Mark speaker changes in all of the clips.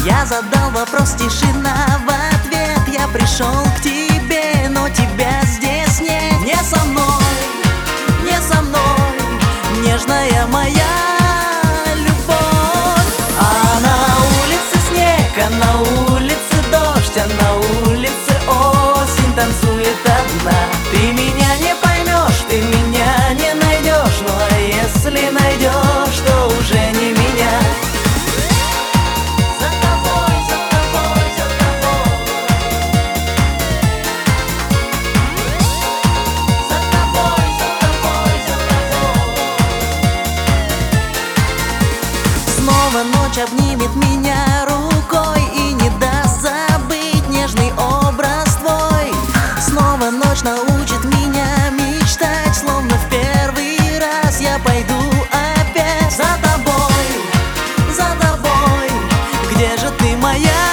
Speaker 1: Я задал вопрос, тишина в ответ. Я пришел к тебе, но тебя здесь нет. Не со мной, не со мной, нежная моя любовь. А на улице снег, а на улице дождь, а на улице осень танцует одна. Ты меня не поймешь, ты меня не найдешь. Ну а если найдешь, то уже не меня. За тобой, за тобой, за тобой. За тобой, за тобой, за тобой. Снова ночь обнимет меня рукой и не даст забыть нежный образ твой. Снова ночь научит меня мечтать, словно в первый раз я пойду опять за тобой, за тобой. Где же ты, моя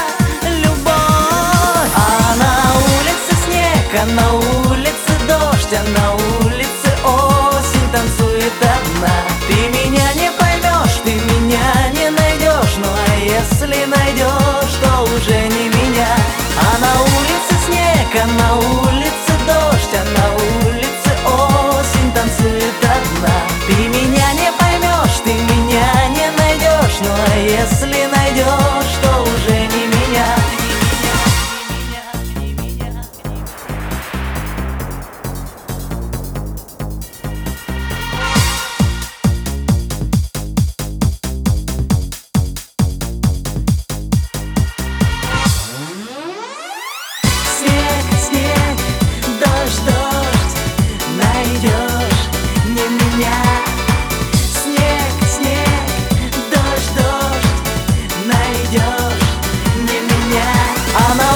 Speaker 1: любовь? А на улице снег, а на улице дождь, а на улице осень танцует одна. Ты меня не поймешь, ты меня не найдешь. Ну а если найдешь, то уже не меня. А на улице снег, а на улице дождь, а на улице осень танцует одна. Ты меня не поймешь, ты меня не найдешь. Ну а если найдешь, то уже не меня. Снег, снег, дождь, дождь, найдешь не меня. Снег, снег, дождь, дождь, найдешь не меня. А на